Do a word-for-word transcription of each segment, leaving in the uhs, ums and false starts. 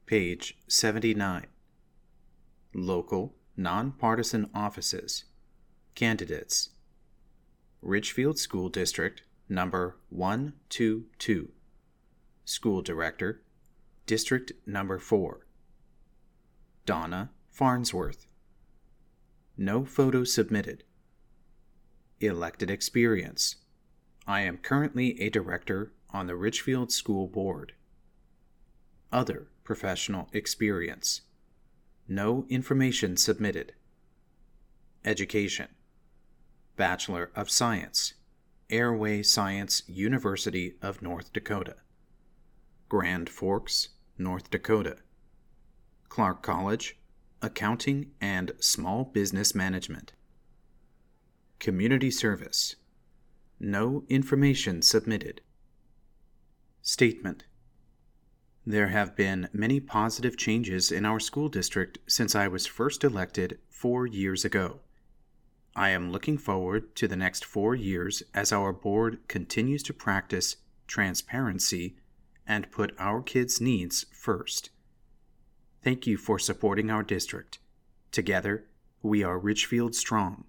Page seventy-nine. Local, nonpartisan offices. Candidates. Ridgefield School District, number one two two. School Director, District number four. Donna Farnsworth. No photo submitted. Elected experience. I am currently a director on the Ridgefield School Board. Other professional experience. No information submitted. Education. Bachelor of Science, Airway Science, University of North Dakota. Grand Forks, North Dakota. Clark College, Accounting and Small Business Management. Community Service. No information submitted. Statement. There have been many positive changes in our school district since I was first elected four years ago. I am looking forward to the next four years as our board continues to practice transparency and put our kids' needs first. Thank you for supporting our district. Together, we are Ridgefield Strong.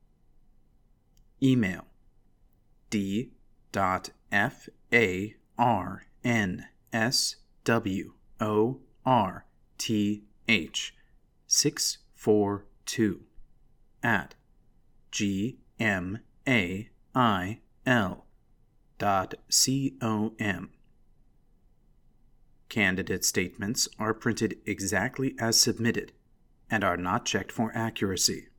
Email d dot f a r n s w o r t h six four two at g m a i l dot com. Candidate statements are printed exactly as submitted and are not checked for accuracy.